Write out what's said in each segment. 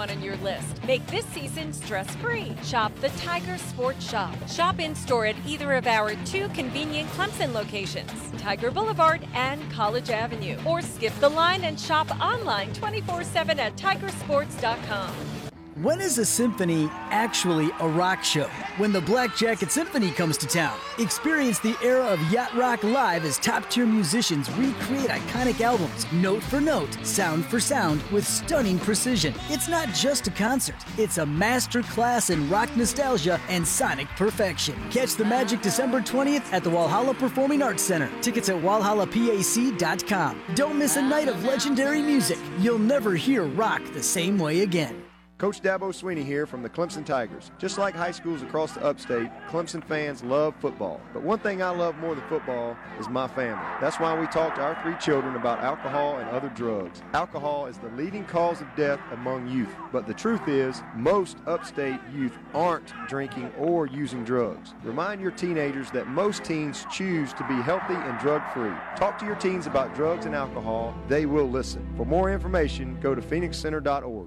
on your list. Make this season stress-free. Shop the Tiger Sports Shop. Shop in-store at either of our 2 convenient Clemson locations, Tiger Boulevard and College Avenue. Or skip the line and shop online 24/7 at tigersports.com. When is a symphony actually a rock show? When the Black Jacket Symphony comes to town. Experience the era of yacht rock live as top-tier musicians recreate iconic albums, note for note, sound for sound, with stunning precision. It's not just a concert. It's a master class in rock nostalgia and sonic perfection. Catch the magic December 20th at the Walhalla Performing Arts Center. Tickets at walhallapac.com. Don't miss a night of legendary music. You'll never hear rock the same way again. Coach Dabo Sweeney here from the Clemson Tigers. Just like high schools across the upstate, Clemson fans love football. But one thing I love more than football is my family. That's why we talk to our 3 children about alcohol and other drugs. Alcohol is the leading cause of death among youth. But the truth is, most upstate youth aren't drinking or using drugs. Remind your teenagers that most teens choose to be healthy and drug-free. Talk to your teens about drugs and alcohol. They will listen. For more information, go to phoenixcenter.org.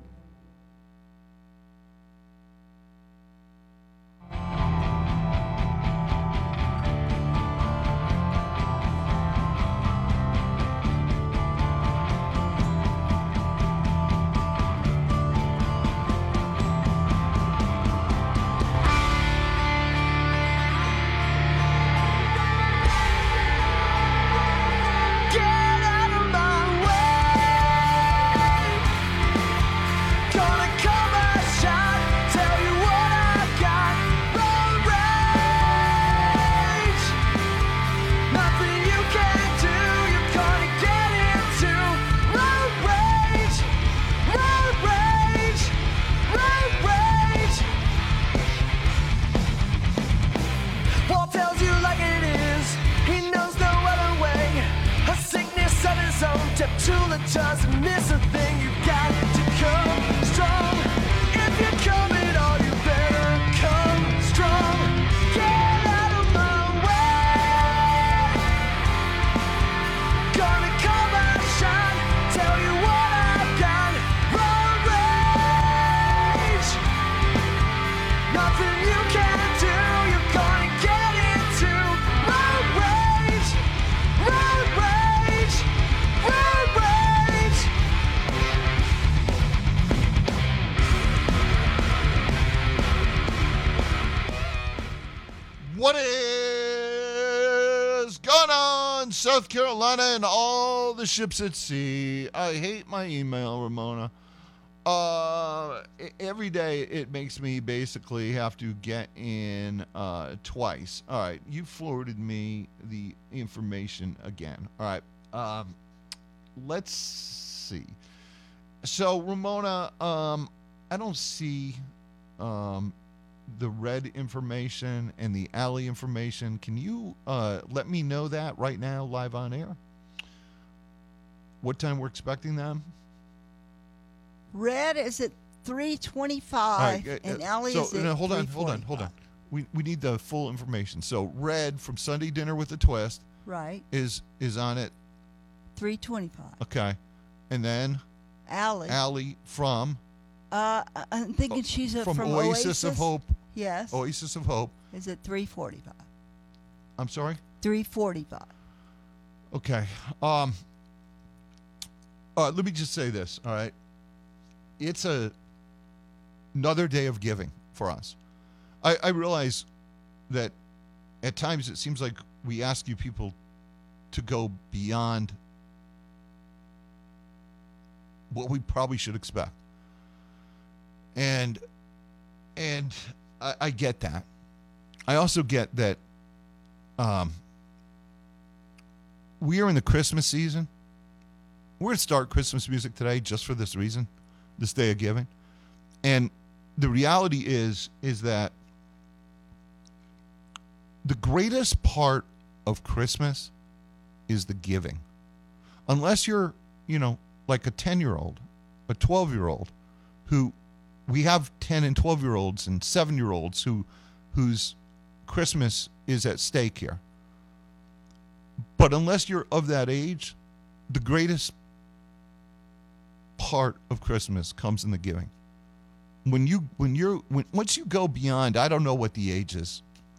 Doesn't miss a thing, you got to come strong. If you're coming on, you better come strong. Get out of my way. Gonna call my shot, tell you what I've got. Road rage, nothing you can do. You're gonna get into road rage, road rage, road rage. What is going on, South Carolina and all the ships at sea? I hate my email, Ramona. Every day it makes me basically have to get in twice. All right, you forwarded me the information again. All right, let's see. So, Ramona, I don't see the red information and the alley information. Can you let me know that right now, live on air? What time we're expecting them? Red is at 3:25, right, and alley is at hold on. We need the full information. So red from Sunday Dinner with a Twist, right, is on at 3:25. Okay, and then alley from. I'm thinking she's from Oasis of Hope. Yes. Oasis of Hope. Is it 3:45? I'm sorry? 3:45. Okay. Let me just say this, all right? It's another day of giving for us. I realize that at times it seems like we ask you people to go beyond what we probably should expect. And I get that. I also get that we are in the Christmas season. We're going to start Christmas music today just for this reason, this day of giving. And the reality is that the greatest part of Christmas is the giving. Unless you're, like a 10-year-old, a 12-year-old who we have 10 and 12-year-olds and 7-year-olds whose Christmas is at stake here. But unless you're of that age, the greatest part of Christmas comes in the giving. once you go beyond, I don't know what the age is.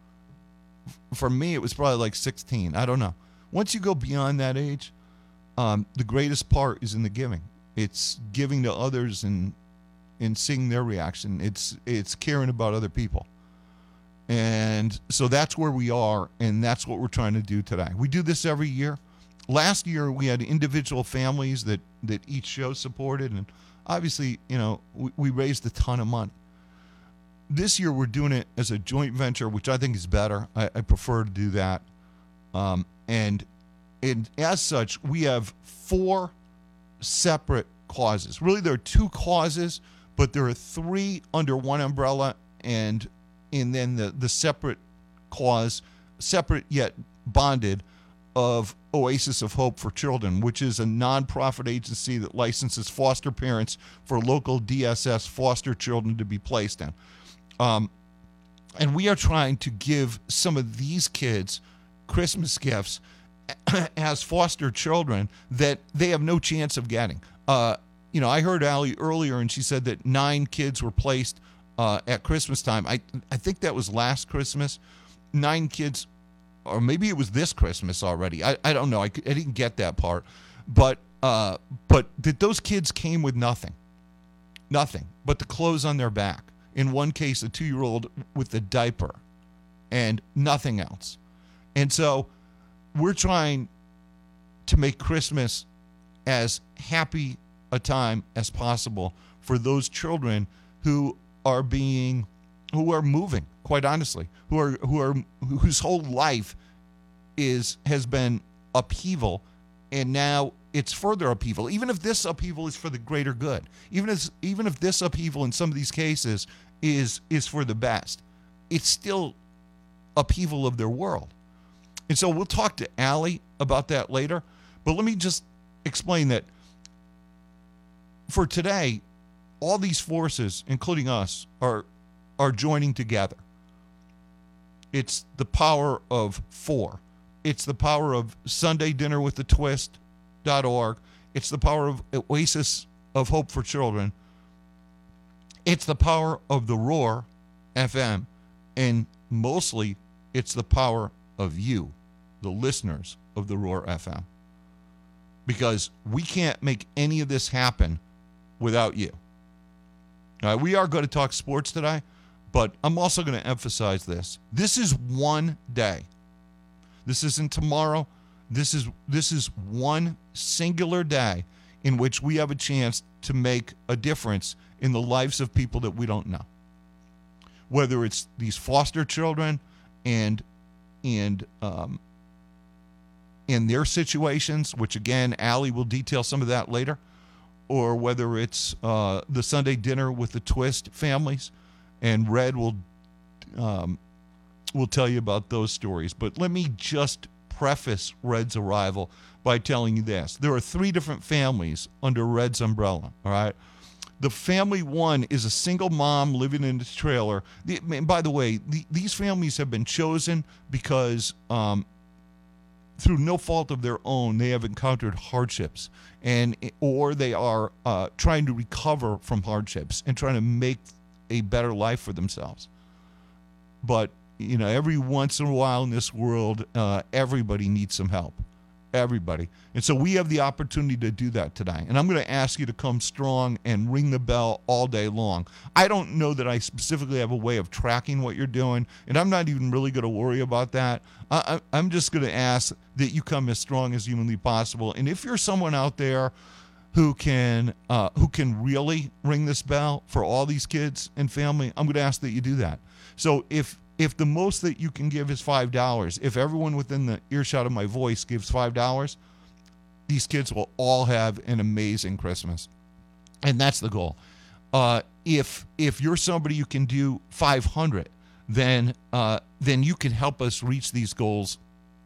For me, it was probably like 16. I don't know. Once you go beyond that age, the greatest part is in the giving. It's giving to others and seeing their reaction. It's caring about other people. And so that's where we are, and that's what we're trying to do today. We do this every year. Last year, we had individual families that each show supported, and obviously, we raised a ton of money. This year, we're doing it as a joint venture, which I think is better. I prefer to do that. And as such, we have 4 separate causes. Really, there are 2 causes, but there are 3 under one umbrella, and then the separate cause, separate yet bonded, of Oasis of Hope for Children, which is a nonprofit agency that licenses foster parents for local DSS foster children to be placed in. And we are trying to give some of these kids Christmas gifts as foster children that they have no chance of getting. I heard Allie earlier, and she said that 9 kids were placed at Christmas time. I think that was last Christmas. 9 kids, or maybe it was this Christmas already. I don't know. I didn't get that part. But that those kids came with nothing but the clothes on their back. In one case, a 2-year-old with a diaper and nothing else. And so we're trying to make Christmas as happy a time as possible for those children who are moving, quite honestly, whose whole life has been upheaval, and now it's further upheaval. Even if this upheaval is for the greater good, even if this upheaval in some of these cases is for the best, it's still upheaval of their world. And so we'll talk to Allie about that later. But let me just explain that for today, all these forces, including us, are joining together. It's the power of 4. It's the power of Sunday Dinner with the Twist.org. It's the power of Oasis of Hope for Children. It's the power of the Roar FM. And mostly, it's the power of you, the listeners of the Roar FM. Because we can't make any of this happen without you. We are going to talk sports today, but I'm also going to emphasize this. This is one day. This isn't tomorrow. This is one singular day in which we have a chance to make a difference in the lives of people that we don't know. Whether it's these foster children and their situations, which again, Allie will detail some of that later, or whether it's the Sunday Dinner with the Twist families, and Red will tell you about those stories. But let me just preface Red's arrival by telling you this. There are 3 different families under Red's umbrella, all right? The family 1 is a single mom living in a trailer. And by the way, these families have been chosen because through no fault of their own, they have encountered hardships, or they are trying to recover from hardships and trying to make a better life for themselves. But every once in a while in this world, everybody needs some help. Everybody. And so we have the opportunity to do that today. And I'm going to ask you to come strong and ring the bell all day long. I don't know that I specifically have a way of tracking what you're doing, and I'm not even really going to worry about that. I'm just going to ask that you come as strong as humanly possible. And if you're someone out there who can really ring this bell for all these kids and family, I'm going to ask that you do that. So if the most that you can give is $5, if everyone within the earshot of my voice gives $5, these kids will all have an amazing Christmas. And that's the goal. If you're somebody who can do $500, then you can help us reach these goals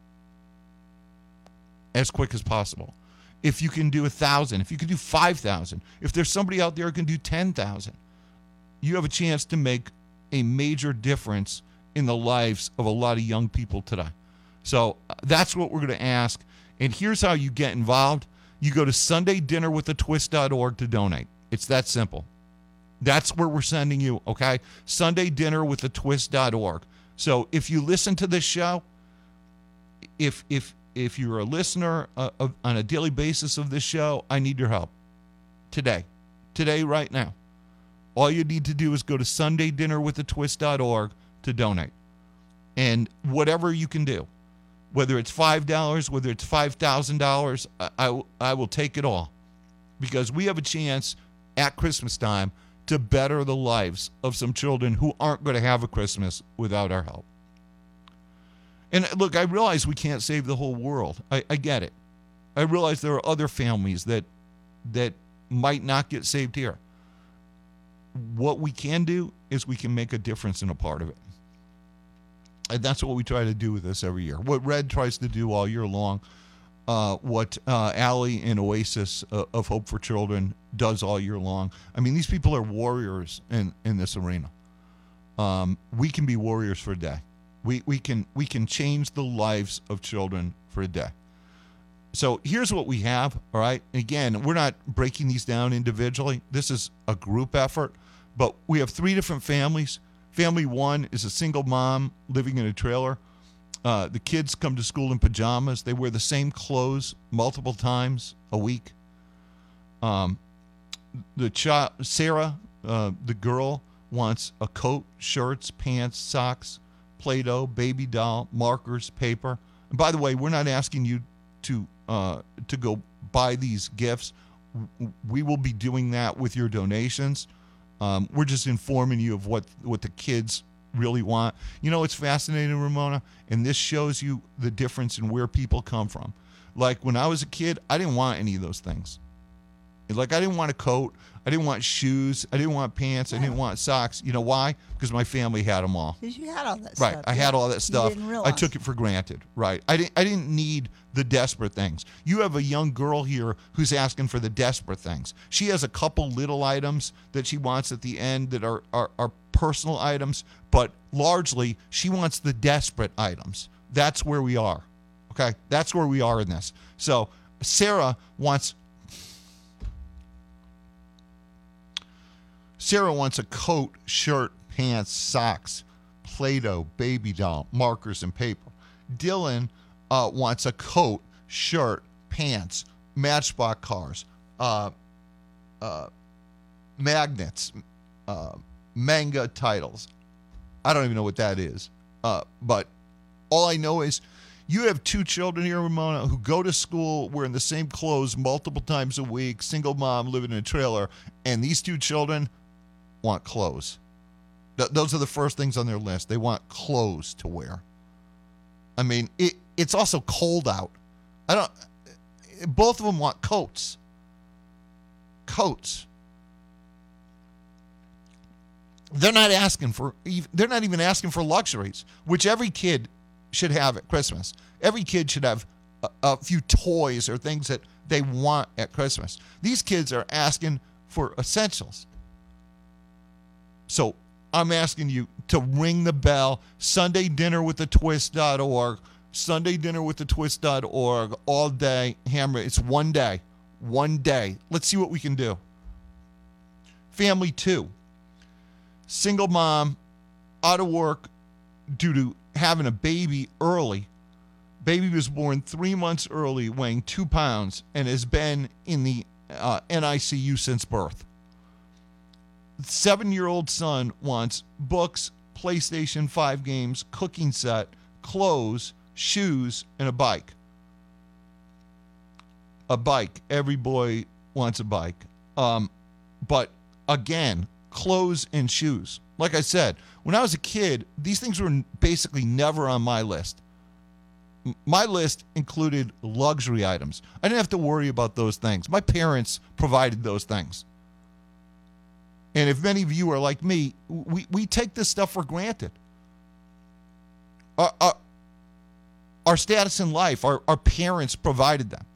as quick as possible. If you can do 1,000, if you can do 5,000, if there's somebody out there who can do 10,000, you have a chance to make a major difference in the lives of a lot of young people today. So that's what we're going to ask. And here's how you get involved. You go to SundayDinnerWithATwist.org to donate. It's that simple. That's where we're sending you, okay? Sunday dinner with the twist.org. So if you listen to this show, if you're a listener on a daily basis of this show, I need your help today, right now. All you need to do is go to sundaydinnerwithatwist.org to donate. And whatever you can do, whether it's $5, whether it's $5,000, I will take it all, because we have a chance at Christmas time to better the lives of some children who aren't going to have a Christmas without our help. And look, I realize we can't save the whole world. I get it. I realize there are other families that might not get saved here. What we can do is we can make a difference in a part of it. And that's what we try to do with this every year. What Red tries to do all year long, what Allie and Oasis of Hope for Children does all year long. I mean, these people are warriors in this arena. We can be warriors for a day. We can change the lives of children for a day. So here's what we have, all right? Again, we're not breaking these down individually. This is a group effort, but we have 3 different families. Family 1 is a single mom living in a trailer. The kids come to school in pajamas. They wear the same clothes multiple times a week. Sarah, the girl, wants a coat, shirts, pants, socks, Play-Doh, baby doll, markers, paper. And by the way, we're not asking you to go buy these gifts. We will be doing that with your donations. We're just informing you of what the kids really want. You know, it's fascinating, Ramona, and this shows you the difference in where people come from. Like when I was a kid, I didn't want any of those things. Like I didn't want a coat, I didn't want shoes, I didn't want pants, I didn't want socks. You know why? Because my family had them all. Because you had all that Right, stuff. I had all that stuff. You didn't realize. I took it for granted. Right, I didn't need the desperate things. You have a young girl here who's asking for the desperate things. She has a couple little items that she wants at the end that are personal items, but largely she wants the desperate items. That's where we are. Okay, that's where we are in this. So Sarah wants a coat, shirt, pants, socks, Play-Doh, baby doll, markers, and paper. Dylan wants a coat, shirt, pants, Matchbox cars, magnets, manga titles. I don't even know what that is. But all I know is you have 2 children here, Ramona, who go to school wearing the same clothes multiple times a week, single mom living in a trailer, and these 2 children want clothes. Those are the first things on their list. They want clothes to wear. I mean, it's also cold out. Both of them want coats. Coats. They're not even asking for luxuries, which every kid should have at Christmas. Every kid should have a few toys or things that they want at Christmas. These kids are asking for essentials. So I'm asking you to ring the bell. SundayDinnerWithATwist.org. SundayDinnerWithATwist.org. All day. Hammer. It's one day. One day. Let's see what we can do. Family 2. Single mom, out of work due to having a baby early. Baby was born 3 months early, weighing 2 pounds, and has been in the NICU since birth. 7-year-old son wants books, PlayStation 5 games, cooking set, clothes, shoes, and a bike. A bike. Every boy wants a bike. But again, clothes and shoes. Like I said, when I was a kid, these things were basically never on my list. My list included luxury items. I didn't have to worry about those things. My parents provided those things. And if many of you are like me, we take this stuff for granted. Our status in life, our parents provided them.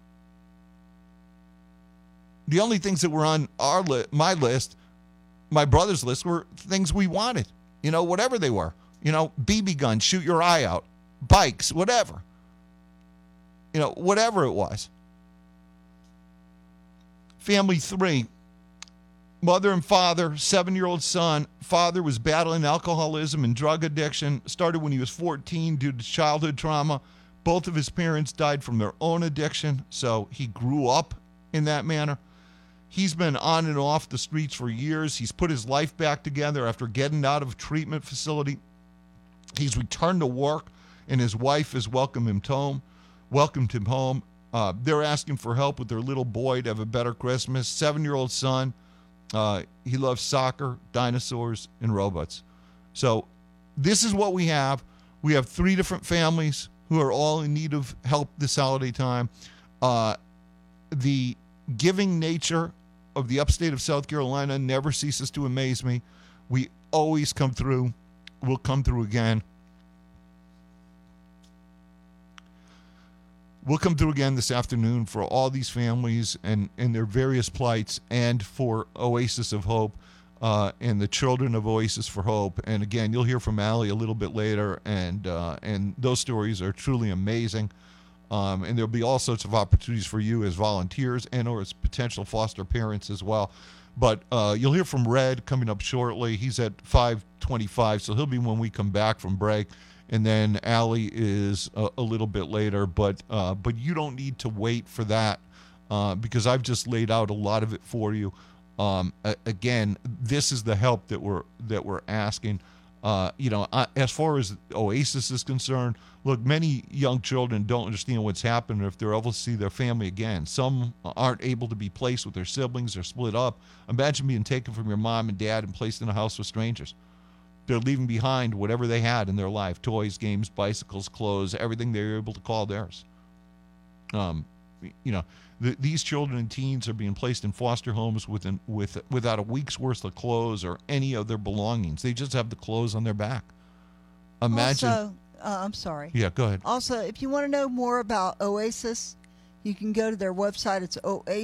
The only things that were on my list, my brother's list, were things we wanted. You know, whatever they were. You know, BB guns, shoot your eye out, bikes, whatever. You know, whatever it was. Family 3. Mother and father, 7-year-old son. Father was battling alcoholism and drug addiction. Started when he was 14 due to childhood trauma. Both of his parents died from their own addiction, so he grew up in that manner. He's been on and off the streets for years. He's put his life back together after getting out of treatment facility. He's returned to work, and his wife has welcomed him home. They're asking for help with their little boy to have a better Christmas. 7-year-old son. He loves soccer, dinosaurs, and robots. So this is what we have. We have 3 different families who are all in need of help this holiday time. The giving nature of the upstate of South Carolina never ceases to amaze me. We always come through. We'll come through again. We'll come through again this afternoon for all these families and their various plights, and for Oasis of Hope and the children of Oasis for Hope. And again, you'll hear from Allie a little bit later, and those stories are truly amazing. And there'll be all sorts of opportunities for you as volunteers and or as potential foster parents as well. But you'll hear from Red coming up shortly. He's at 5:25, so he'll be when we come back from break. And then Allie is a little bit later, but you don't need to wait for that because I've just laid out a lot of it for you. Again, this is the help that we're asking. As far as Oasis is concerned, look, many young children don't understand what's happened if they're able to see their family again. Some aren't able to be placed with their siblings. They're split up. Imagine being taken from your mom and dad and placed in a house with strangers. They're leaving behind whatever they had in their life: toys, games, bicycles, clothes, everything they were able to call theirs. These children and teens are being placed in foster homes without a week's worth of clothes or any of their belongings. They just have the clothes on their back. Imagine. Also, I'm sorry. Yeah, go ahead. Also, if you want to know more about Oasis, you can go to their website. It's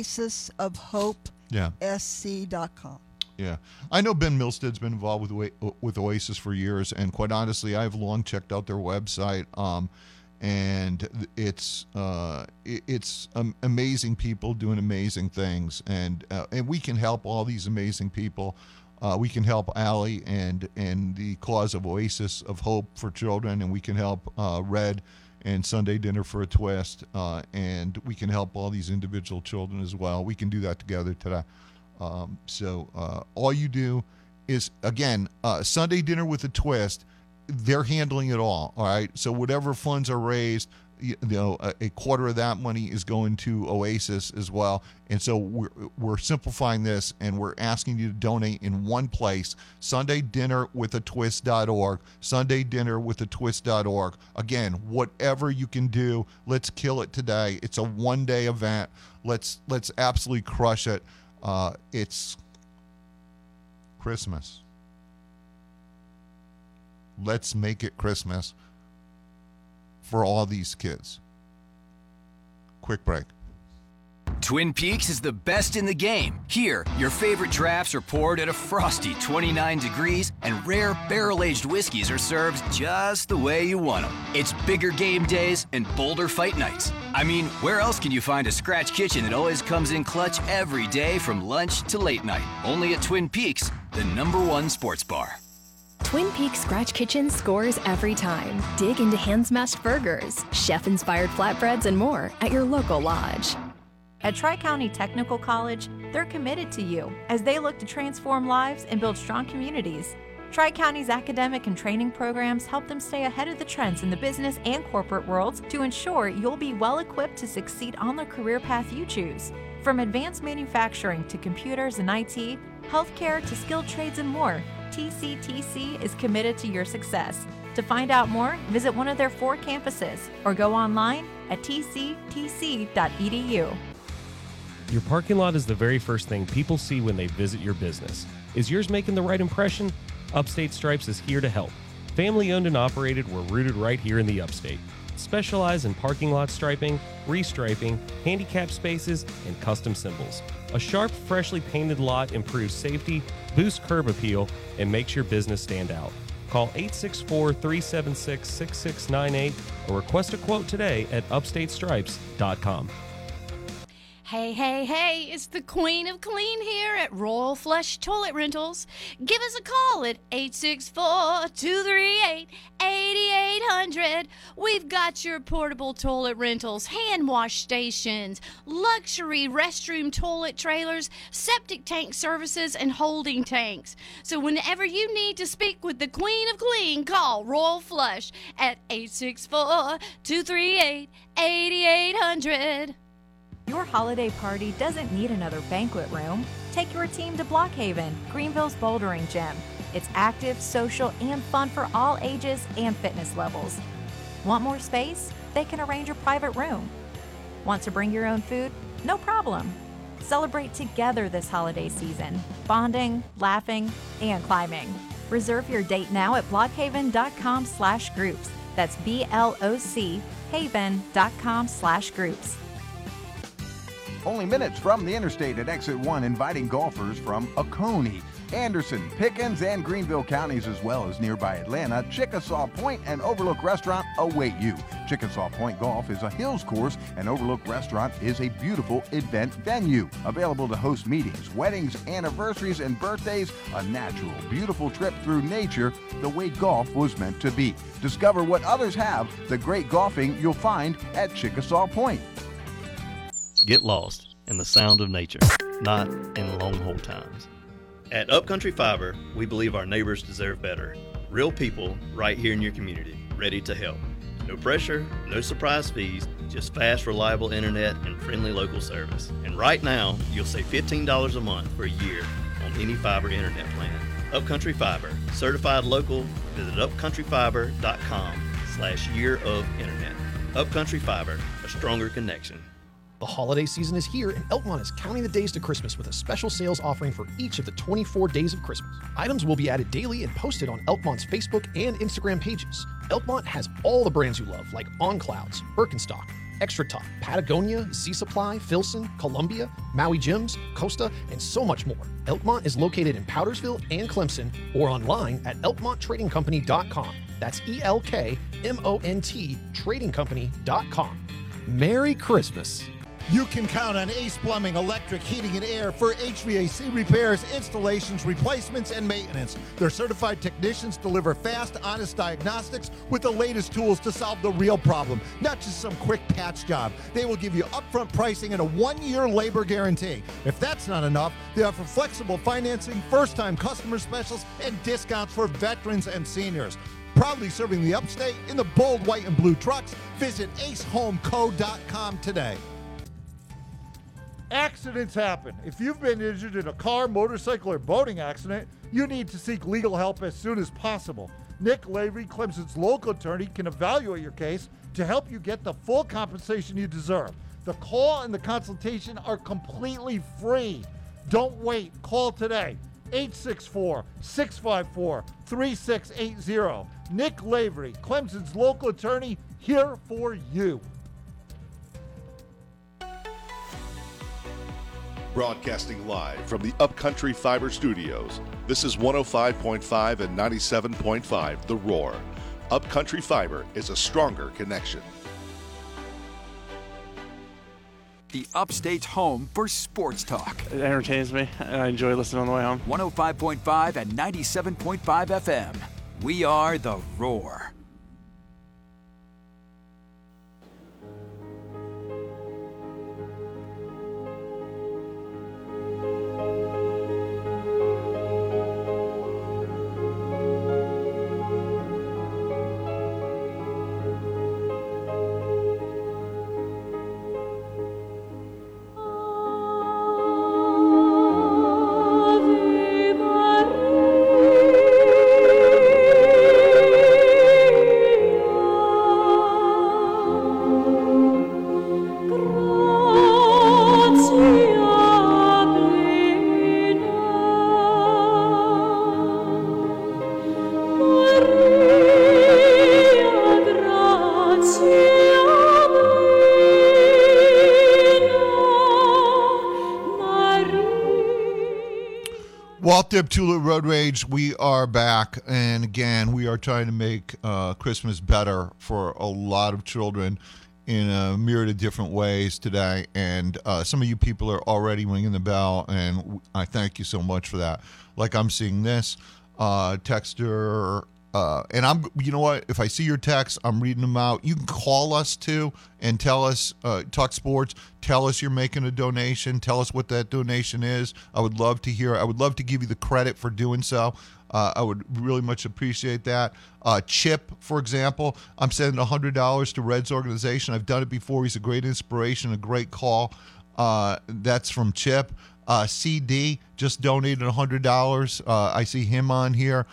oasisofhopesc.com. Yeah. I know Ben Milstead's been involved with Oasis for years, and quite honestly, I've long checked out their website, and it's amazing people doing amazing things, and we can help all these amazing people. We can help Allie and the cause of Oasis of Hope for Children, and we can help Red and Sunday Dinner for a Twist, and we can help all these individual children as well. We can do that together today. So all you do is, again, Sunday Dinner with a Twist, they're handling it all right? So whatever funds are raised, a quarter of that money is going to Oasis as well. And so we're simplifying this, and we're asking you to donate in one place: SundayDinnerWithATwist.org, SundayDinnerWithATwist.org. Again, whatever you can do, let's kill it today. It's a one-day event. Let's absolutely crush it. It's Christmas. Let's make it Christmas for all these kids. Quick break. Twin Peaks is the best in the game. Here, your favorite drafts are poured at a frosty 29 degrees, and rare barrel-aged whiskeys are served just the way you want them. It's bigger game days and bolder fight nights. I mean, where else can you find a scratch kitchen that always comes in clutch every day from lunch to late night? Only at Twin Peaks, the #1 sports bar. Twin Peaks Scratch Kitchen scores every time. Dig into hand-smashed burgers, chef-inspired flatbreads, and more at your local lodge. At Tri-County Technical College, they're committed to you as they look to transform lives and build strong communities. Tri-County's academic and training programs help them stay ahead of the trends in the business and corporate worlds to ensure you'll be well equipped to succeed on the career path you choose. From advanced manufacturing to computers and IT, healthcare to skilled trades and more, TCTC is committed to your success. To find out more, visit one of their 4 campuses or go online at tctc.edu. Your parking lot is the very first thing people see when they visit your business. Is yours making the right impression? Upstate Stripes is here to help. Family owned and operated, we're rooted right here in the Upstate. Specialize in parking lot striping, restriping, handicap spaces, and custom symbols. A sharp, freshly painted lot improves safety, boosts curb appeal, and makes your business stand out. Call 864-376-6698 or request a quote today at upstatestripes.com. Hey, hey, hey, it's the Queen of Clean here at Royal Flush Toilet Rentals. Give us a call at 864-238-8800. We've got your portable toilet rentals, hand wash stations, luxury restroom toilet trailers, septic tank services, and holding tanks. So whenever you need to speak with the Queen of Clean, call Royal Flush at 864-238-8800. Your holiday party doesn't need another banquet room. Take your team to Blockhaven, Greenville's bouldering gym. It's active, social, and fun for all ages and fitness levels. Want more space? They can arrange a private room. Want to bring your own food? No problem. Celebrate together this holiday season, bonding, laughing, and climbing. Reserve your date now at blockhaven.com/groups. That's BLOC haven.com/groups. Only minutes from the interstate at Exit 1, inviting golfers from Oconee, Anderson, Pickens, and Greenville counties, as well as nearby Atlanta. Chickasaw Point and Overlook Restaurant await you. Chickasaw Point Golf is a hills course, and Overlook Restaurant is a beautiful event venue. Available to host meetings, weddings, anniversaries, and birthdays. A natural, beautiful trip through nature, the way golf was meant to be. Discover what others have, the great golfing you'll find at Chickasaw Point. Get lost in the sound of nature, not in long haul times. At Upcountry Fiber, we believe our neighbors deserve better. Real people right here in your community, ready to help. No pressure, no surprise fees, just fast, reliable internet and friendly local service. And right now, you'll save $15 a month for a year on any fiber internet plan. Upcountry Fiber, certified local. Visit upcountryfiber.com/year-of-internet. Upcountry Fiber, a stronger connection. The holiday season is here, and Elkmont is counting the days to Christmas with a special sales offering for each of the 24 days of Christmas. Items will be added daily and posted on Elkmont's Facebook and Instagram pages. Elkmont has all the brands you love, like On Clouds, Birkenstock, Extra Top, Patagonia, Z Supply, Filson, Columbia, Maui Gyms, Costa, and so much more. Elkmont is located in Powdersville and Clemson, or online at elkmonttradingcompany.com. That's ELKMONT tradingcompany.com. Merry Christmas. You can count on Ace Plumbing, Electric, Heating, and Air for HVAC repairs, installations, replacements, and maintenance. Their certified technicians deliver fast, honest diagnostics with the latest tools to solve the real problem, not just some quick patch job. They will give you upfront pricing and a 1-year labor guarantee. If that's not enough, they offer flexible financing, first-time customer specials, and discounts for veterans and seniors. Proudly serving the upstate in the bold white and blue trucks. Visit acehomeco.com today. Accidents happen. If you've been injured in a car, motorcycle, or boating accident, you need to seek legal help as soon as possible. Nick Lavery, Clemson's local attorney, can evaluate your case to help you get the full compensation you deserve. The call and the consultation are completely free. Don't wait. Call today. 864-654-3680. Nick Lavery, Clemson's local attorney, here for you. Broadcasting live from the Upcountry Fiber Studios. This is 105.5 and 97.5 The Roar. Upcountry Fiber is a stronger connection. The Upstate's home for sports talk. It entertains me, and I enjoy listening on the way home. 105.5 and 97.5 FM. We are The Roar. Waltdip Tulip Road Rage, we are back, and again, we are trying to make Christmas better for a lot of children in a myriad of different ways today, and some of you people are already ringing the bell, and I thank you so much for that. Like I'm seeing this texter, and you know what? If I see your text, I'm reading them out. You can call us too and tell us, talk sports. Tell us you're making a donation. Tell us what that donation is. I would love to hear. I would love to give you the credit for doing so. I would really much appreciate that. Chip, for example, I'm sending $100 to Red's organization. I've done it before. He's a great inspiration, a great call. That's from Chip. CD just donated $100. I see him on here.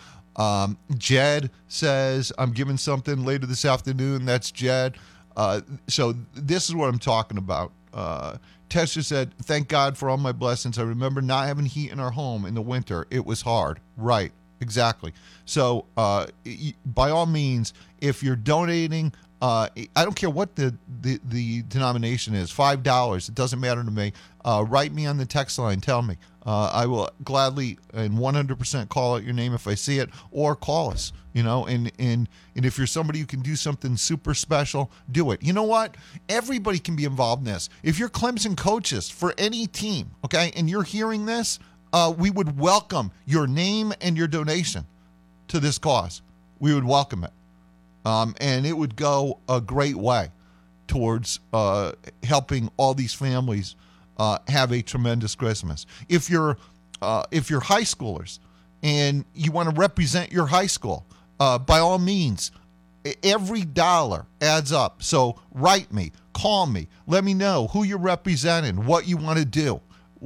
Jed says, I'm giving something later this afternoon. That's Jed. So this is what I'm talking about. Tessa said, thank God for all my blessings. I remember not having heat in our home in the winter. It was hard. Right. Exactly. So by all means, if you're donating, I don't care what the denomination is, $5, it doesn't matter to me. Write me on the text line. Tell me. I will gladly and 100% call out your name if I see it, or call us, and if you're somebody who can do something super special, do it. You know what? Everybody can be involved in this. If you're Clemson coaches for any team, okay, and you're hearing this, we would welcome your name and your donation to this cause. We would welcome it. And it would go a great way towards helping all these families have a tremendous Christmas. If you're high schoolers and you want to represent your high school, by all means, every dollar adds up. So write me, call me, let me know who you're representing, what you want to do.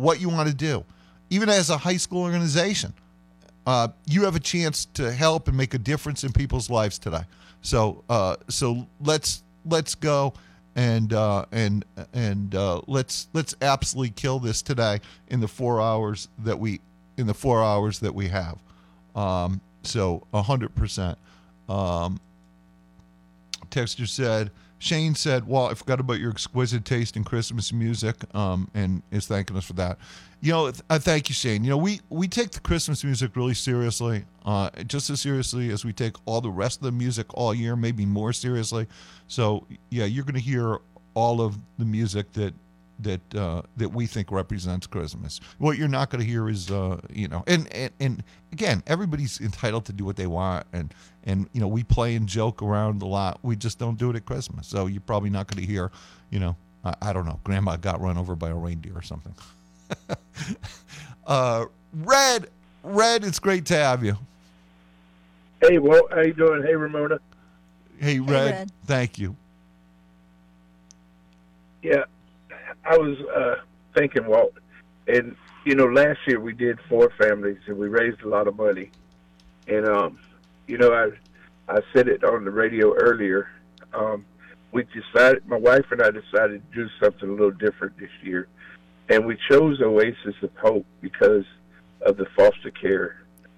Even as a high school organization, you have a chance to help and make a difference in people's lives today. So let's go and let's absolutely kill this today in the 4 hours that we have. So 100%. Texter said, Shane said, well, I forgot about your exquisite taste in Christmas music, and is thanking us for that. I thank you, Shane. We take the Christmas music really seriously, just as seriously as we take all the rest of the music all year, maybe more seriously. So, yeah, you're going to hear all of the music that we think represents Christmas. What you're not going to hear is, and again, everybody's entitled to do what they want, and we play and joke around a lot. We just don't do it at Christmas. So you're probably not going to hear, I don't know, Grandma got run over by a reindeer or something. Red, it's great to have you. Hey, Walt, how you doing? Hey, Ramona. Hey, Red. Thank you. Yeah, I was thinking, Walt, and last year we did 4 families and we raised a lot of money, and I said it on the radio earlier. We decided, my wife and I decided to do something a little different this year. And we chose Oasis of Hope because of the foster care,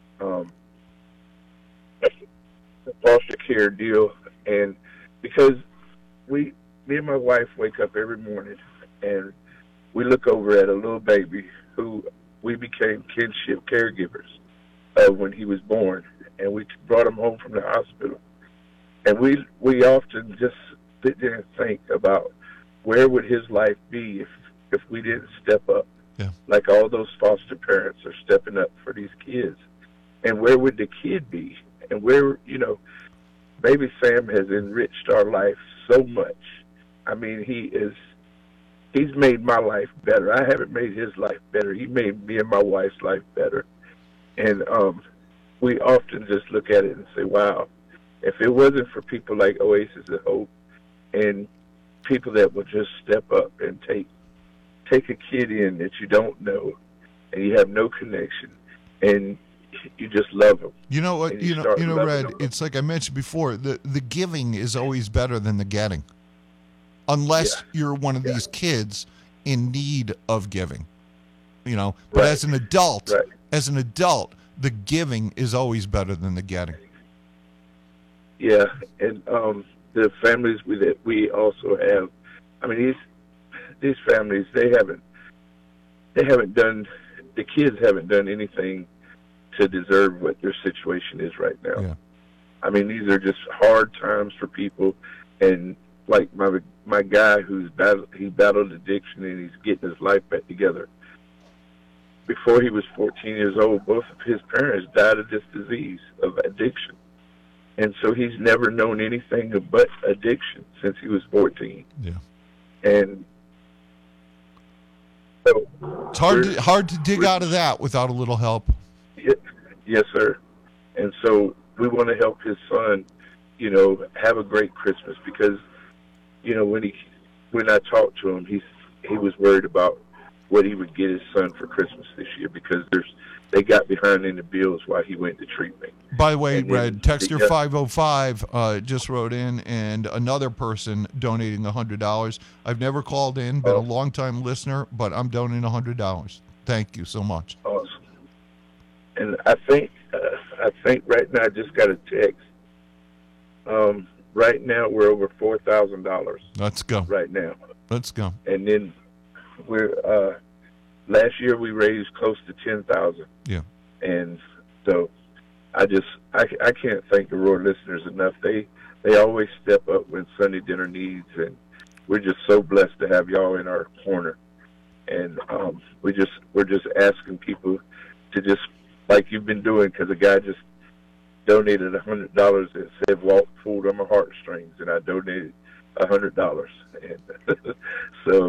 deal, and because me and my wife wake up every morning and we look over at a little baby who we became kinship caregivers of when he was born, and we brought him home from the hospital, and we often just sit there and think about where would his life be if we didn't step up, like all those foster parents are stepping up for these kids. And where would the kid be? And where, Baby Sam has enriched our life so much. I mean, he's made my life better. I haven't made his life better. He made me and my wife's life better. And we often just look at it and say, wow, if it wasn't for people like Oasis of Hope and people that will just step up and take a kid in that you don't know and you have no connection and you just love them. You know what? Red, it's like I mentioned before, the giving is always better than the getting. Unless you're one of these kids in need of giving. But as an adult, the giving is always better than the getting. Yeah, and the families that we also have, I mean, these families, they haven't done, the kids haven't done anything to deserve what their situation is right now. Yeah. I mean, these are just hard times for people, and like my guy he battled addiction and he's getting his life back together. Before he was 14 years old, both of his parents died of this disease of addiction. And so he's never known anything but addiction since he was 14. Yeah. And so it's hard to dig out of that without a little help. Yes, sir. And so we want to help his son, you know, have a great Christmas because, you know, when I talked to him, he was worried about what he would get his son for Christmas this year because they got behind in the bills while he went to treatment. By the way, And Red, then Texter 505 just wrote in, and another person donating $100. I've never called in, been a long-time listener, but I'm donating $100. Thank you so much. Awesome. And I think right now I just got a text. Right now we're over $4,000. Let's go. Right now. Let's go. And then we're last year we raised close to 10,000. Yeah. And so I can't thank the Roar listeners enough. They always step up when Sunday dinner needs, and we're just so blessed to have y'all in our corner. And we're just asking people to just, like you've been doing, because a guy just donated $100 and said, "Walt pulled on my heartstrings," and I donated $100. And so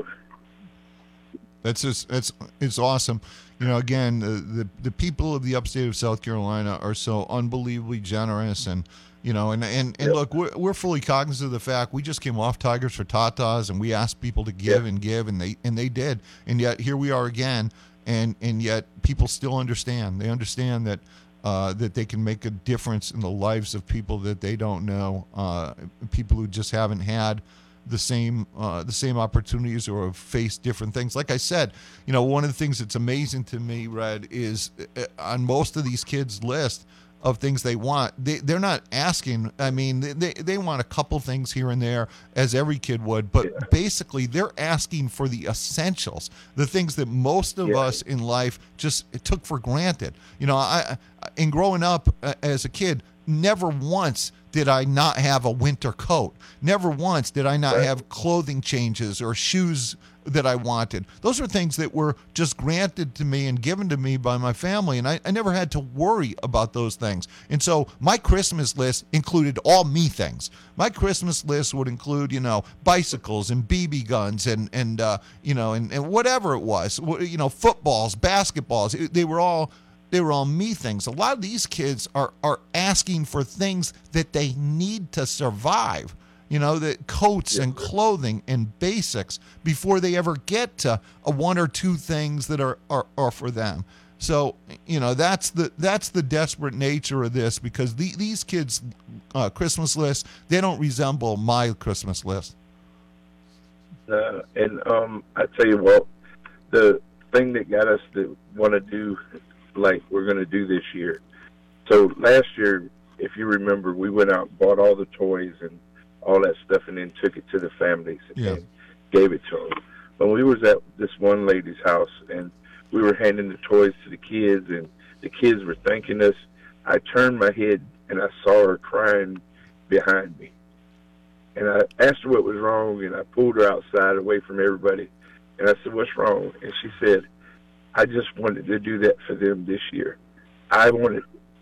it's awesome. You know, again, the people of the upstate of South Carolina are so unbelievably generous, and you know, and look, we're fully cognizant of the fact we just came off Tigers for Tatas, and we asked people to give and give, and they did, and yet here we are again, and yet people still understand. They understand that that they can make a difference in the lives of people that they don't know, people who just haven't had the same opportunities or have faced different things. Like I said, you know, one of the things that's amazing to me, Red, is on most of these kids' list of things they want, they're not asking. I mean, they want a couple things here and there, as every kid would, but basically they're asking for the essentials, the things that most of us in life just took for granted. You know, I in growing up as a kid, never once did I not have a winter coat. Never once did I not have clothing changes or shoes that I wanted. Those are things that were just granted to me and given to me by my family, and I never had to worry about those things. And so my Christmas list included all me things. My Christmas list would include, you know, bicycles and BB guns and you know, and whatever it was, you know, footballs, basketballs. They were all me things. A lot of these kids are asking for things that they need to survive. You know, the coats and clothing and basics before they ever get to a one or two things that are for them. So, you know, that's the desperate nature of this, because these kids' Christmas lists, they don't resemble my Christmas list. And I tell you what, the thing that got us to want to do like we're going to do this year. So last year, if you remember, we went out and bought all the toys and all that stuff, and then took it to the families and gave it to them. But we was at this one lady's house, and we were handing the toys to the kids, and the kids were thanking us. I turned my head, and I saw her crying behind me. And I asked her what was wrong, and I pulled her outside away from everybody. And I said, "What's wrong?" And she said, "I just wanted to do that for them this year. I wanted..."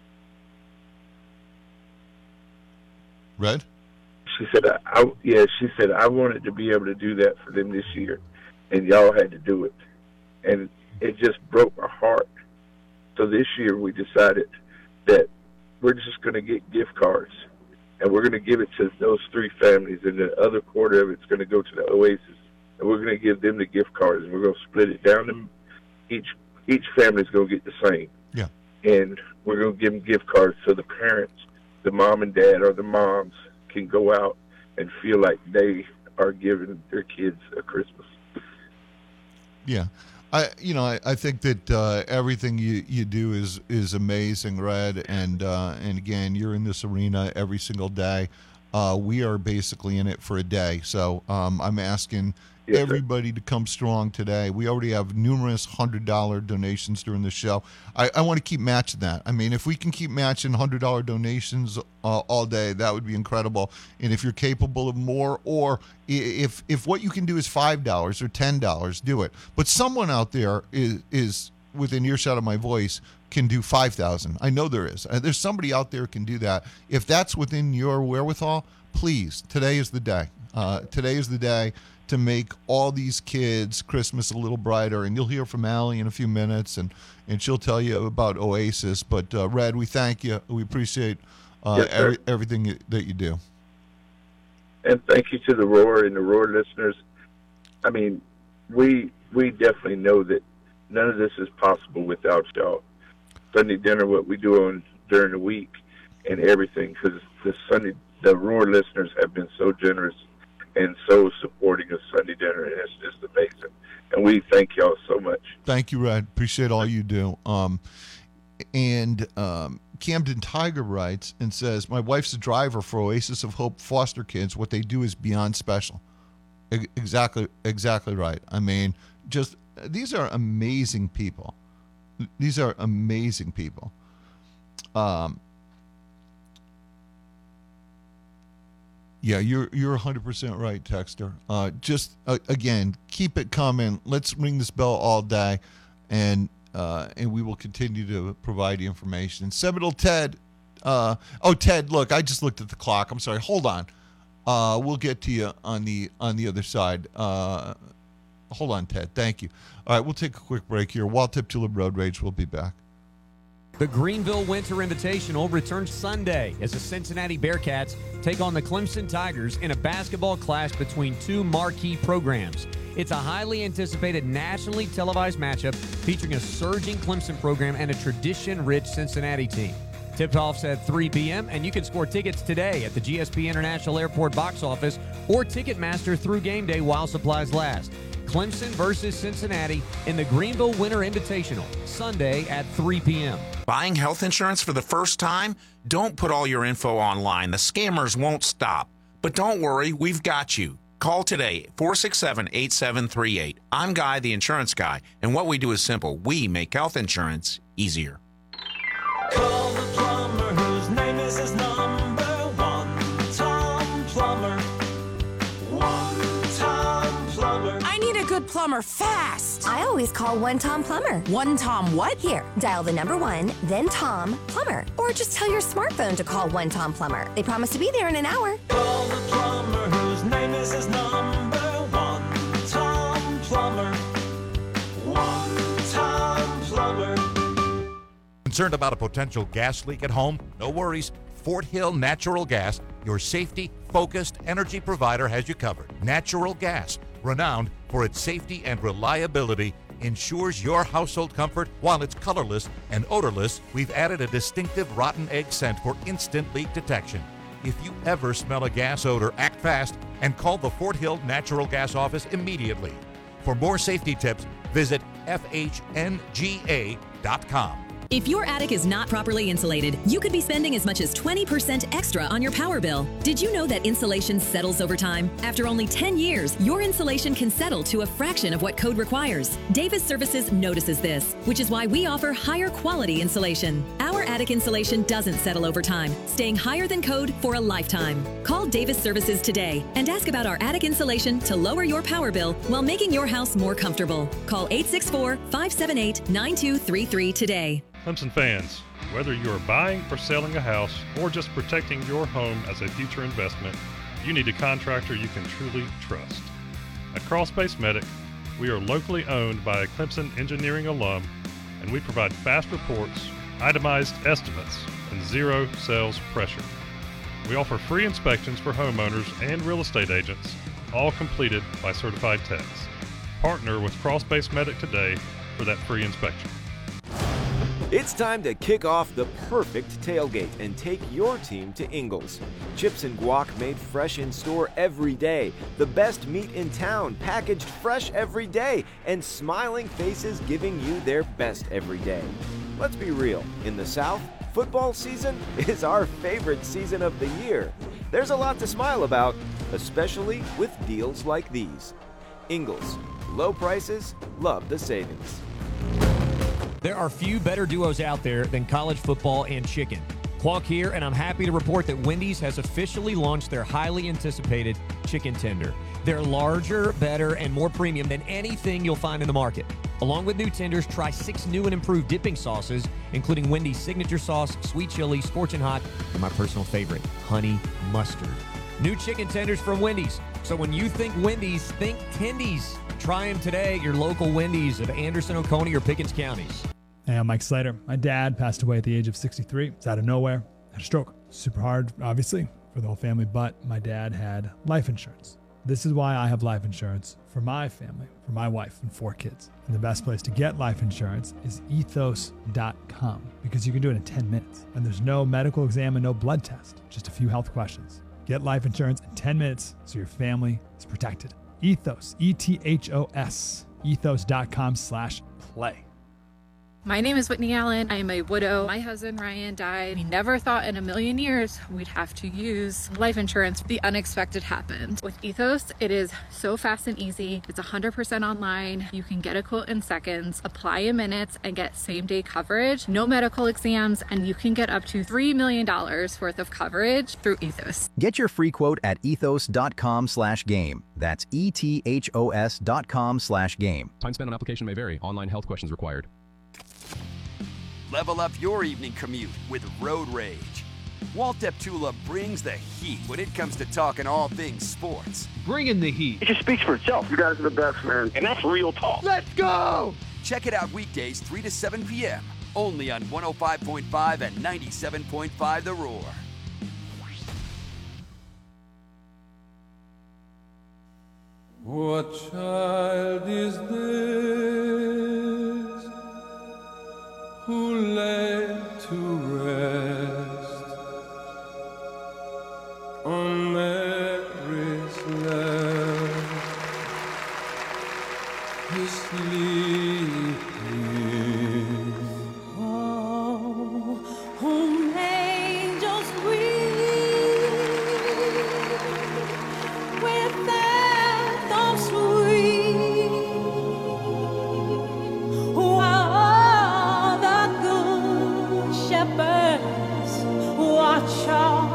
Red? She said, she said, "I wanted to be able to do that for them this year, and y'all had to do it." And it just broke my heart. So this year we decided that we're just going to get gift cards, and we're going to give it to those three families, and the other quarter of it's going to go to the Oasis, and we're going to give them the gift cards, and we're going to split it down to each family's going to get the same. Yeah. And we're going to give them gift cards so the parents, the mom and dad, or the moms can go out and feel like they are giving their kids a Christmas. Yeah. I think that everything you do is amazing, Red, and again, you're in this arena every single day. We are basically in it for a day. So I'm asking everybody to come strong today. We already have numerous $100 donations during the show. I want to keep matching that. I mean, if we can keep matching $100 donations all day, that would be incredible. And if you're capable of more, or if what you can do is $5 or $10, do it. But someone out there is within earshot of my voice can do 5,000. I know there is. There's somebody out there who can do that. If that's within your wherewithal, please, today is the day. Today is the day to make all these kids' Christmas a little brighter. And you'll hear from Allie in a few minutes, and she'll tell you about Oasis. But, Red, we thank you. We appreciate everything that you do. And thank you to the Roar and the Roar listeners. I mean, we definitely know that none of this is possible without y'all. Sunday dinner, what we do during the week, and everything, because the Roar listeners have been so generous and so supporting of Sunday dinner, and it's just amazing. And we thank y'all so much. Thank you, Red. Appreciate all you do. Camden Tiger writes and says, my wife's a driver for Oasis of Hope foster kids. What they do is beyond special. Exactly right. I mean, just these are amazing people. These are amazing people. Yeah, you're 100% right, Texter. Again, keep it coming. Let's ring this bell all day, and we will continue to provide you information. Seminole Ted. Ted, look, I just looked at the clock. I'm sorry. Hold on. We'll get to you on the other side. Hold on, Ted. Thank you. All right, we'll take a quick break here. Walt Tip Tulip Road Rage. We'll be back. The Greenville Winter Invitational returns Sunday as the Cincinnati Bearcats take on the Clemson Tigers in a basketball clash between two marquee programs. It's a highly anticipated nationally televised matchup featuring a surging Clemson program and a tradition-rich Cincinnati team. Tip-offs at 3 p.m., and you can score tickets today at the GSP International Airport box office or Ticketmaster through game day while supplies last. Clemson versus Cincinnati in the Greenville Winter Invitational, Sunday at 3 p.m. Buying health insurance for the first time? Don't put all your info online. The scammers won't stop. But don't worry, we've got you. Call today, 467-8738. I'm Guy, the insurance guy, and what we do is simple. We make health insurance easier. Call the plumber whose name is his number one. Tom Plumber. One Tom Plumber. I need a good plumber fast. I always call One Tom Plumber. One Tom what? Here, dial the number 1, then Tom Plumber. Or just tell your smartphone to call One Tom Plumber. They promise to be there in an hour. Call the plumber whose name is his number one. Tom Plumber. One Tom Plumber. Concerned about a potential gas leak at home? No worries. Fort Hill Natural Gas, your safety-focused energy provider, has you covered. Natural gas, renowned for its safety and reliability, ensures your household comfort while it's colorless and odorless. We've added a distinctive rotten egg scent for instant leak detection. If you ever smell a gas odor, act fast and call the Fort Hill Natural Gas office immediately. For more safety tips, visit FHNGA.com. If your attic is not properly insulated, you could be spending as much as 20% extra on your power bill. Did you know that insulation settles over time? After only 10 years, your insulation can settle to a fraction of what code requires. Davis Services notices this, which is why we offer higher quality insulation. Our attic insulation doesn't settle over time, staying higher than code for a lifetime. Call Davis Services today and ask about our attic insulation to lower your power bill while making your house more comfortable. Call 864-578-9233 today. Clemson fans, whether you are buying or selling a house or just protecting your home as a future investment, you need a contractor you can truly trust. At Crawlspace Medic, we are locally owned by a Clemson engineering alum, and we provide fast reports, itemized estimates, and zero sales pressure. We offer free inspections for homeowners and real estate agents, all completed by certified techs. Partner with Crawlspace Medic today for that free inspection. It's time to kick off the perfect tailgate and take your team to Ingles. Chips and guac made fresh in store every day. The best meat in town packaged fresh every day. And smiling faces giving you their best every day. Let's be real. In the South, football season is our favorite season of the year. There's a lot to smile about, especially with deals like these. Ingalls, low prices, love the savings. There are few better duos out there than college football and chicken. Qualk here, and I'm happy to report that Wendy's has officially launched their highly anticipated chicken tender. They're larger, better, and more premium than anything you'll find in the market. Along with new tenders, try 6 new and improved dipping sauces, including Wendy's signature sauce, sweet chili, scorching hot, and my personal favorite, honey mustard. New chicken tenders from Wendy's. So when you think Wendy's, think Tendies. Try them today at your local Wendy's of Anderson, Oconee, or Pickens counties. Hey, I'm Mike Slater. My dad passed away at the age of 63. It's out of nowhere. Had a stroke. Super hard, obviously, for the whole family, but my dad had life insurance. This is why I have life insurance for my family, for my wife and 4 kids. And the best place to get life insurance is ethos.com, because you can do it in 10 minutes. And there's no medical exam and no blood test, just a few health questions. Get life insurance in 10 minutes so your family is protected. Ethos, E-T-H-O-S, ethos.com/play. My name is Whitney Allen. I am a widow. My husband Ryan died. We never thought in a million years we'd have to use life insurance. The unexpected happened. With Ethos, it is so fast and easy. It's 100% online. You can get a quote in seconds, apply in minutes, and get same-day coverage. No medical exams, and you can get up to $3 million worth of coverage through Ethos. Get your free quote at ethos.com/game. That's ethos.com/game. Time spent on application may vary. Online health questions required. Level up your evening commute with Road Rage. Walt Deptula brings the heat when it comes to talking all things sports. Bring in the heat. It just speaks for itself. You guys are the best, man. And that's real talk. Let's go! Check it out weekdays 3 to 7 p.m. Only on 105.5 and 97.5 The Roar. What child is this who lay to rest on Mary's lap? He's sleeping. Oh, whom angels weep with anthems sweet, while the good shepherds watch our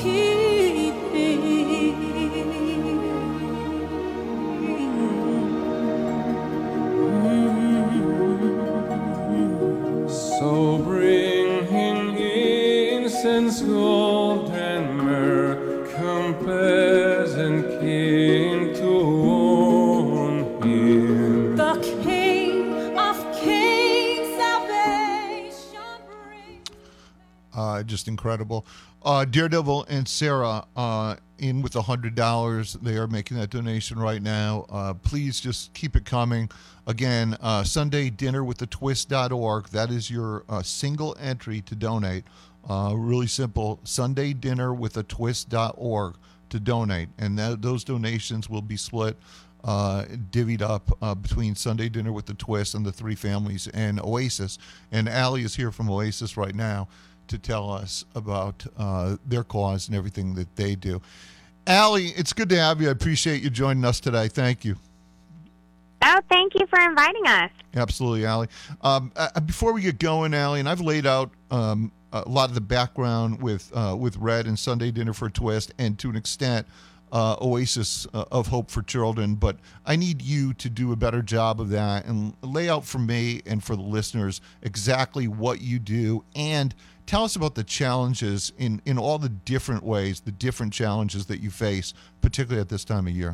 keeping. So bring him incense, gold, and myrrh, compares and king to own him. The King of Kings, salvation brings. Just incredible. Daredevil and Sarah in with $100. They are making that donation right now. Please just keep it coming. Again, Sunday dinner with the twist.org. That is your single entry to donate. Really simple. Sunday dinner with the twist.org to donate. And those donations will be split, divvied up between Sunday dinner with the twist and the 3 families and Oasis. And Allie is here from Oasis right now to tell us about their cause and everything that they do. Allie, it's good to have you. I appreciate you joining us today. Thank you. Oh, thank you for inviting us. Absolutely, Allie. Before we get going, Allie, and I've laid out a lot of the background with Red and Sunday Dinner for a Twist, and to an extent, Oasis of Hope for Children, but I need you to do a better job of that and lay out for me and for the listeners exactly what you do, and tell us about the challenges in all the different ways, the different challenges that you face, particularly at this time of year.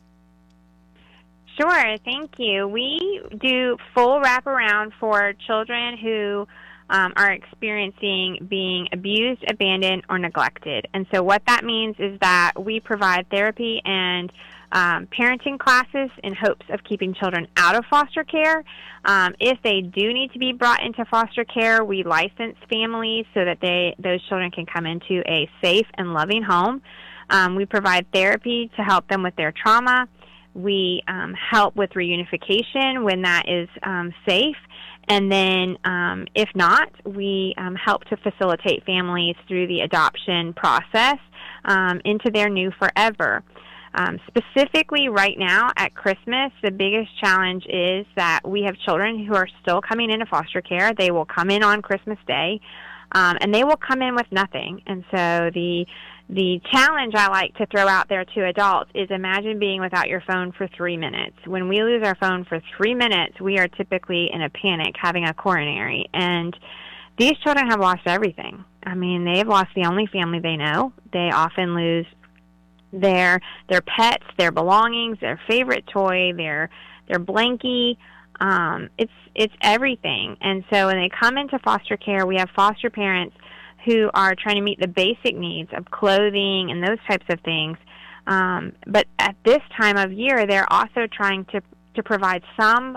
Sure, thank you. We do full wraparound for children who are experiencing being abused, abandoned, or neglected. And so what that means is that we provide therapy and parenting classes in hopes of keeping children out of foster care. If they do need to be brought into foster care, we license families so that those children can come into a safe and loving home. We provide therapy to help them with their trauma. We help with reunification when that is safe. And then if not, we help to facilitate families through the adoption process into their new forever. Specifically right now at Christmas, the biggest challenge is that we have children who are still coming into foster care. They will come in on Christmas Day, and they will come in with nothing. And so the challenge I like to throw out there to adults is imagine being without your phone for 3 minutes. When we lose our phone for 3 minutes, we are typically in a panic, having a coronary. And these children have lost everything. I mean, they've lost the only family they know. They often lose their pets, their belongings, their favorite toy, their blankie. It's everything. And so when they come into foster care, we have foster parents who are trying to meet the basic needs of clothing and those types of things. But at this time of year, they're also trying to provide some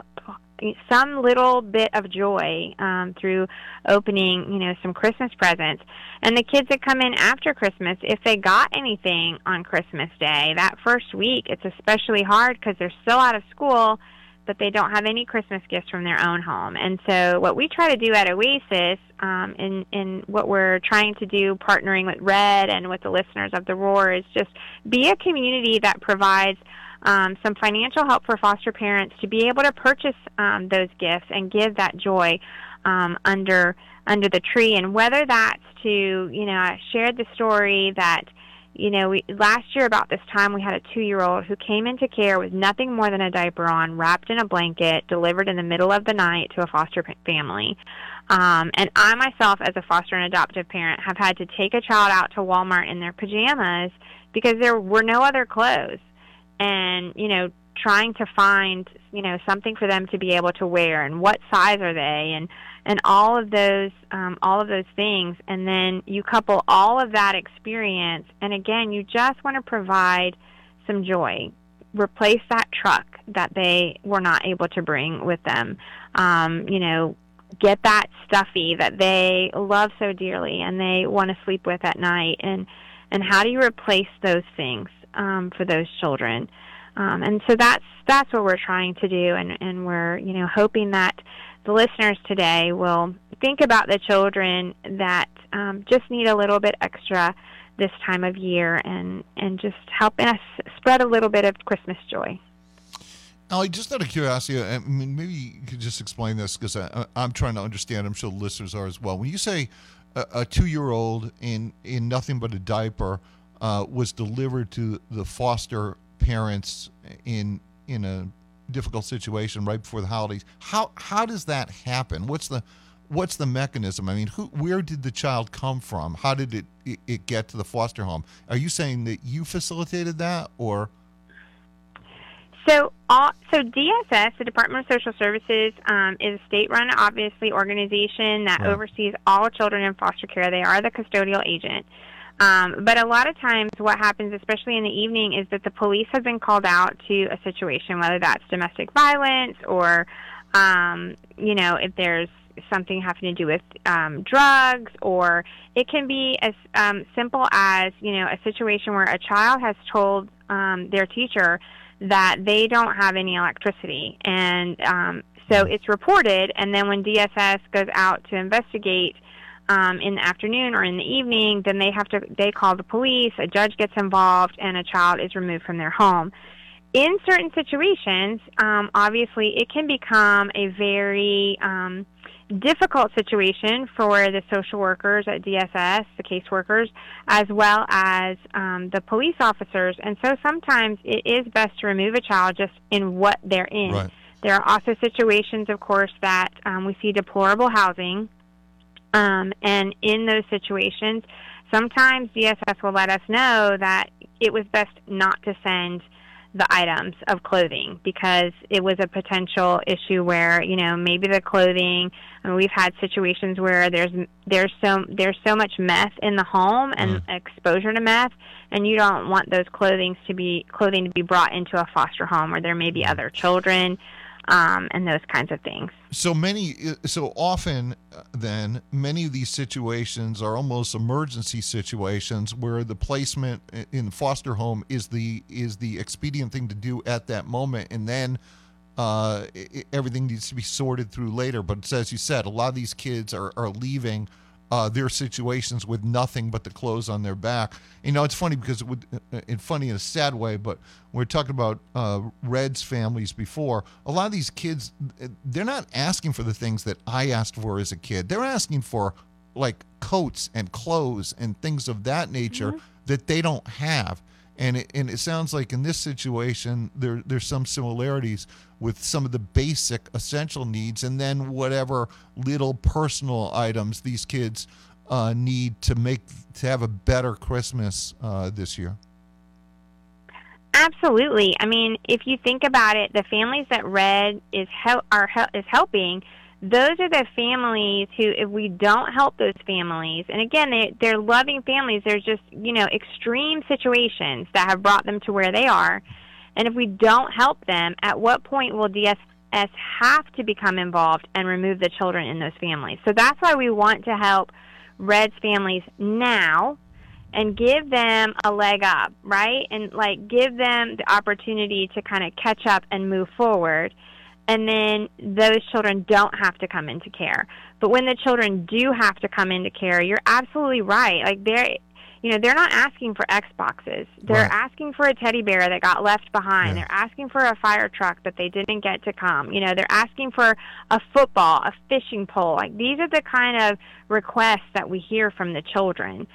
little bit of joy through opening, some Christmas presents. And the kids that come in after Christmas, if they got anything on Christmas Day, that first week, it's especially hard because they're still out of school, but they don't have any Christmas gifts from their own home. And so what we try to do at Oasis, in what we're trying to do, partnering with Red and with the listeners of The Roar, is just be a community that provides some financial help for foster parents to be able to purchase those gifts and give that joy under the tree. And whether that's to, I shared the story that, last year about this time we had a 2-year-old who came into care with nothing more than a diaper on, wrapped in a blanket, delivered in the middle of the night to a foster family. And I myself, as a foster and adoptive parent, have had to take a child out to Walmart in their pajamas because there were no other clothes. And, trying to find, something for them to be able to wear, and what size are they, and all of those things. And then you couple all of that experience, and again, you just want to provide some joy. Replace that truck that they were not able to bring with them. Get that stuffy that they love so dearly and they want to sleep with at night. And how do you replace those things for those children? And so that's what we're trying to do, and we're hoping that the listeners today will think about the children that just need a little bit extra this time of year, and just helping us spread a little bit of Christmas joy. Allie, just out of curiosity, I mean, maybe you could just explain this, because I'm trying to understand. I'm sure the listeners are as well. When you say a 2-year-old in nothing but a diaper was delivered to the foster parents in a difficult situation right before the holidays, how does that happen? What's the mechanism? I mean, where did the child come from? How did it get to the foster home? Are you saying that you facilitated that, or? So DSS, the Department of Social Services, is a state-run, obviously, organization that oversees all children in foster care. They are the custodial agent. But a lot of times what happens, especially in the evening, is that the police have been called out to a situation, whether that's domestic violence or, if there's something having to do with drugs, or it can be as simple as, a situation where a child has told their teacher that they don't have any electricity. And so it's reported, and then when DSS goes out to investigate, in the afternoon or in the evening, then they call the police, a judge gets involved, and a child is removed from their home. In certain situations, obviously, it can become a very difficult situation for the social workers at DSS, the caseworkers, as well as the police officers. And so sometimes it is best to remove a child just in what they're in. Right. There are also situations, of course, that we see deplorable housing. And in those situations, sometimes DSS will let us know that it was best not to send the items of clothing because it was a potential issue where, maybe the clothing, we've had situations where there's so much meth in the home and exposure to meth, and you don't want those clothing to be brought into a foster home where there may be other children. And those kinds of things. So often, then, many of these situations are almost emergency situations where the placement in the foster home is the expedient thing to do at that moment, and then everything needs to be sorted through later. But it's, as you said, a lot of these kids are leaving their situations with nothing but the clothes on their back. You know, it's funny because it's funny in a sad way, but we're talking about Red's families before. A lot of these kids, they're not asking for the things that I asked for as a kid. They're asking for like coats and clothes and things of that nature that they don't have. And it sounds like in this situation, there's some similarities with some of the basic essential needs, and then whatever little personal items these kids need to have a better Christmas this year. Absolutely. I mean, if you think about it, the families that Red is helping, those are the families who, if we don't help those families, and again, they're loving families, there's just, extreme situations that have brought them to where they are. And if we don't help them, at what point will DSS have to become involved and remove the children in those families? So that's why we want to help Red's families now and give them a leg up, right? And give them the opportunity to kind of catch up and move forward. And then those children don't have to come into care. But when the children do have to come into care, you're absolutely right. They're not asking for Xboxes. They're asking for a teddy bear that got left behind. They're asking for a fire truck that they didn't get to come. They're asking for a football, a fishing pole. These are the kind of requests that we hear from the children.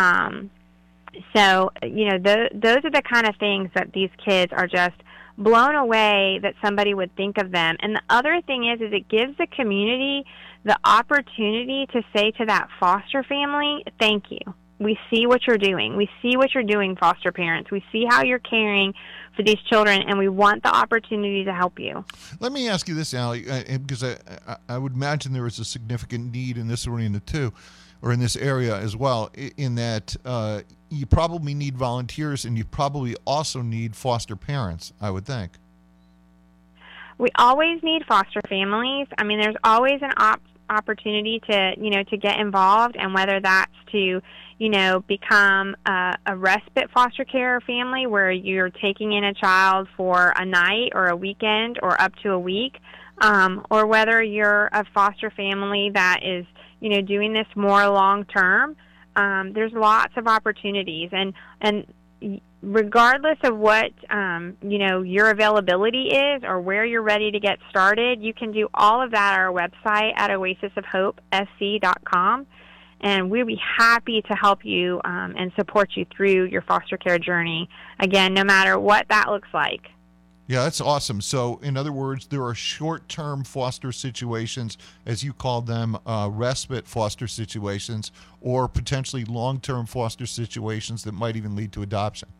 So, those are the kind of things that these kids are just blown away that somebody would think of them. And the other thing is it gives the community the opportunity to say to that foster family, thank you. We see what you're doing. We see what you're doing, foster parents. We see how you're caring for these children, and we want the opportunity to help you. Let me ask you this, Allie, because I would imagine there is a significant need in this arena too, or in this area as well, in that you probably need volunteers and you probably also need foster parents, I would think. We always need foster families. I mean, there's always an opportunity to get involved, and whether that's to, become a respite foster care family where you're taking in a child for a night or a weekend or up to a week, or whether you're a foster family that is, doing this more long term. There's lots of opportunities, and regardless of what your availability is or where you're ready to get started, you can do all of that at our website at oasisofhopesc.com, and we'll be happy to help you and support you through your foster care journey, again, no matter what that looks like. Yeah, that's awesome. So, in other words, there are short-term foster situations, as you called them, respite foster situations, or potentially long-term foster situations that might even lead to adoption.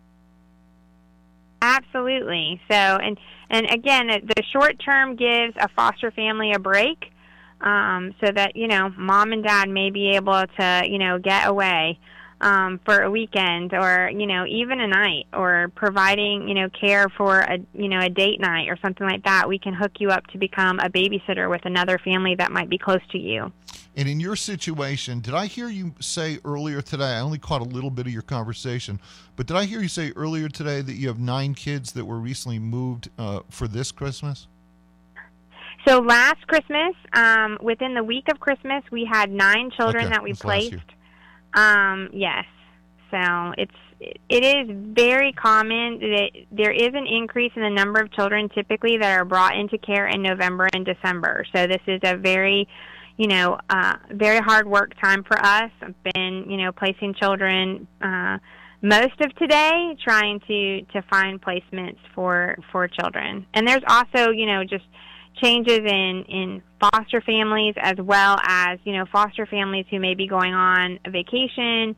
Absolutely. So, and again, the short-term gives a foster family a break, so that, mom and dad may be able to, get away for a weekend, or even a night, or providing care for a date night or something like that. We can hook you up to become a babysitter with another family that might be close to you. And in your situation, did I hear you say earlier today, I only caught a little bit of your conversation, but did I hear you say earlier today that you have 9 kids that were recently moved for this Christmas? So last Christmas, within the week of Christmas, we had 9 children that we placed. Yes. So it is very common that there is an increase in the number of children typically that are brought into care in November and December. So this is a very, very hard work time for us. I've been, placing children most of today, trying to find placements for children. And there's also, just changes in foster families, as well as, foster families who may be going on a vacation.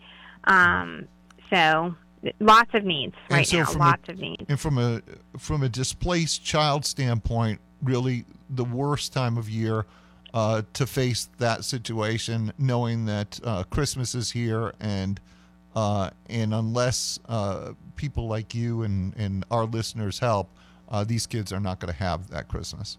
So lots of needs right now, lots of needs. And from a displaced child standpoint, really the worst time of year to face that situation, knowing that Christmas is here, and unless people like you and our listeners help, these kids are not going to have that Christmas.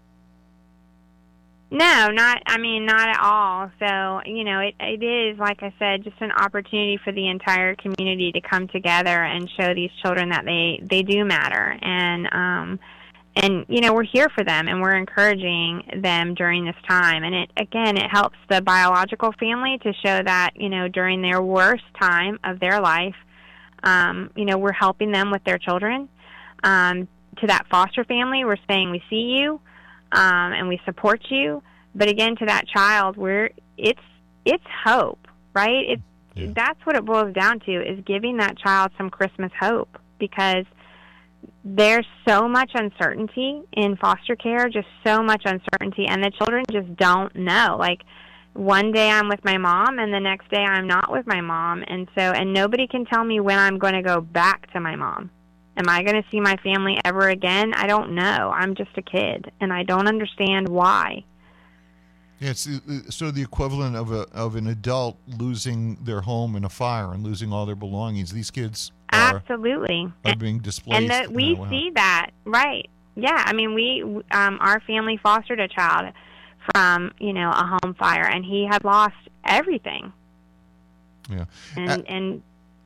No, not at all. So, it is, like I said, just an opportunity for the entire community to come together and show these children that they do matter. And And, you know, we're here for them, and we're encouraging them during this time. And it helps the biological family to show that, you know, during their worst time of their life, you know, we're helping them with their children. To that foster family, we're saying we see you, and we support you. But again, to that child, it's hope, right? That's what it boils down to, is giving that child some Christmas hope, because there's so much uncertainty in foster care, just so much uncertainty, and the children just don't know. Like, one day I'm with my mom, and the next day I'm not with my mom, and nobody can tell me when I'm going to go back to my mom. Am I going to see my family ever again? I don't know. I'm just a kid, and I don't understand why. Yeah, it's sort of the equivalent of an adult losing their home in a fire and losing all their belongings. These kids are being displaced. And we see that, right? Yeah, I mean, our family fostered a child from, you know, a home fire, and he had lost everything. Yeah. And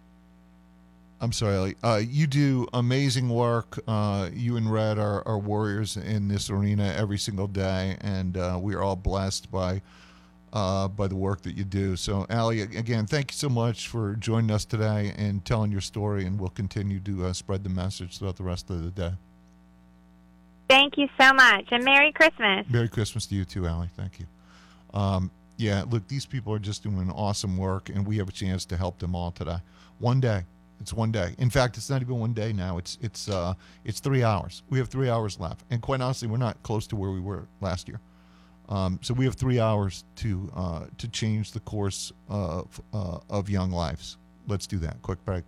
I'm sorry, Ellie. You do amazing work. You and Red are warriors in this arena every single day, and we are all blessed by the work that you do. So, Allie, again, thank you so much for joining us today and telling your story, and we'll continue to spread the message throughout the rest of the day. Thank you so much, and Merry Christmas. Merry Christmas to you too, Allie. Thank you. Yeah, look, these people are just doing awesome work, and we have a chance to help them all today. One day. It's one day. In fact, it's not even one day now. It's 3 hours. We have 3 hours left, and quite honestly, we're not close to where we were last year. So we have 3 hours to change the course of young lives. Let's do that. Quick break.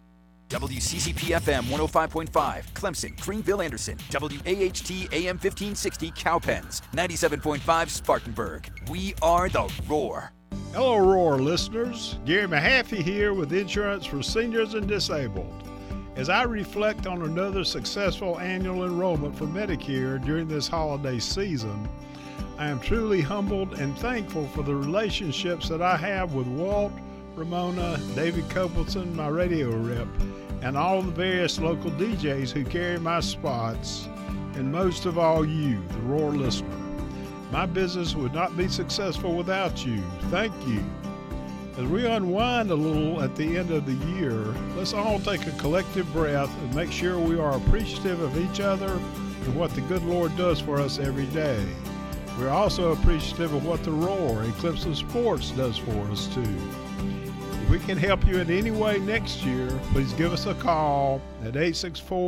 WCCP-FM 105.5, Clemson, Greenville, Anderson. WAHT AM 1560, Cowpens. 97.5, Spartanburg. We are the Roar. Hello, Roar listeners. Gary Mahaffey here with Insurance for Seniors and Disabled. As I reflect on another successful annual enrollment for Medicare during this holiday season, I am truly humbled and thankful for the relationships that I have with Walt, Ramona, David Copelson, my radio rep, and all of the various local DJs who carry my spots, and most of all you, the Roar listener. My business would not be successful without you. Thank you. As we unwind a little at the end of the year, let's all take a collective breath and make sure we are appreciative of each other and what the good Lord does for us every day. We're also appreciative of what the Roar and Clemson Sports does for us too. If we can help you in any way next year, please give us a call at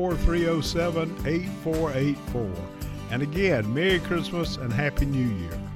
864-307-8484. And again, Merry Christmas and Happy New Year.